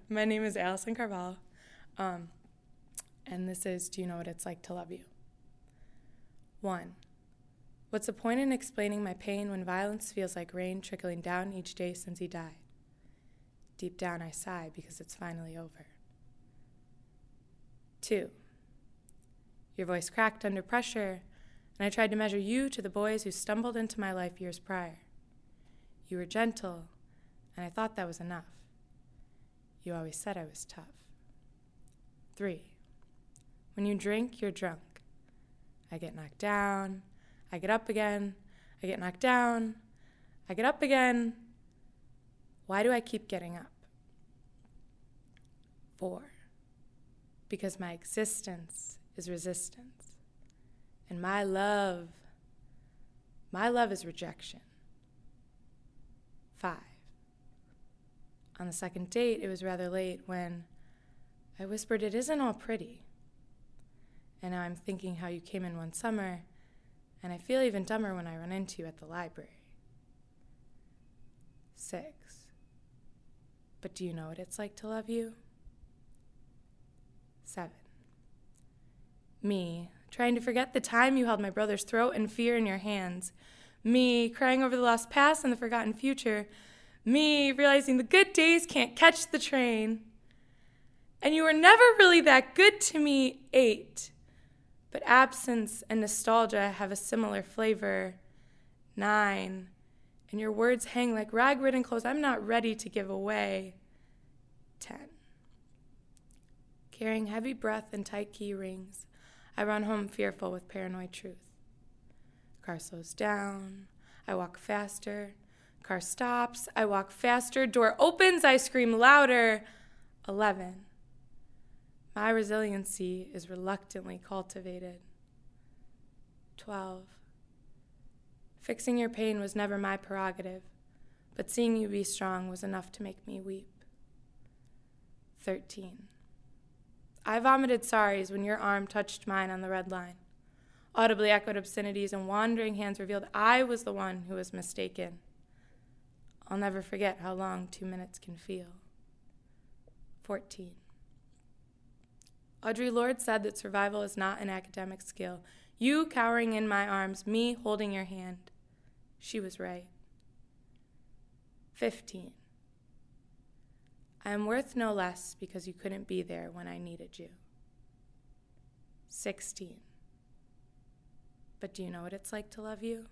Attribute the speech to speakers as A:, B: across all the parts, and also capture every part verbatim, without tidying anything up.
A: My name is Allison Carvalho, um, and this is Do You Know What It's Like to Love You? One, what's the point in explaining my pain when violence feels like rain trickling down each day since he died? Deep down I sigh because it's finally over. Two, your voice cracked under pressure, and I tried to measure you to the boys who stumbled into my life years prior. You were gentle, and I thought that was enough. You always said I was tough. Three, when you drink, you're drunk. I get knocked down, I get up again, I get knocked down, I get up again. Why do I keep getting up? Four, because my existence is resistance, and my love, my love is rejection. Five, on the second date, it was rather late when I whispered, it isn't all pretty. And now I'm thinking how you came in one summer, and I feel even dumber when I run into you at the library. Six, but do you know what it's like to love you? Seven, me trying to forget the time you held my brother's throat and fear in your hands. Me crying over the lost past and the forgotten future. Me realizing the good days can't catch the train. And you were never really that good to me. Eight, but absence and nostalgia have a similar flavor. Nine, and your words hang like rag-ridden clothes I'm not ready to give away. Ten, carrying heavy breath and tight key rings, I run home fearful with paranoid truth. Car slows down, I walk faster. Car stops, I walk faster. Door opens, I scream louder. Eleven, my resiliency is reluctantly cultivated. Twelve, fixing your pain was never my prerogative, but seeing you be strong was enough to make me weep. Thirteen, I vomited sorries when your arm touched mine on the red line. Audibly echoed obscenities and wandering hands revealed I was the one who was mistaken. I'll never forget how long two minutes can feel. Fourteen, Audre Lorde said that survival is not an academic skill. You cowering in my arms, me holding your hand. She was right. Fifteen, I am worth no less because you couldn't be there when I needed you. Sixteen, but do you know what it's like to love you?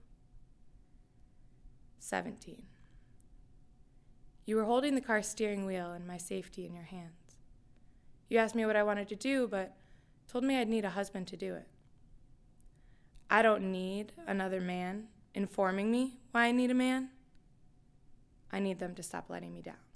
A: Seventeen, you were holding the car's steering wheel and my safety in your hands. You asked me what I wanted to do, but told me I'd need a husband to do it. I don't need another man informing me why I need a man. I need them to stop letting me down.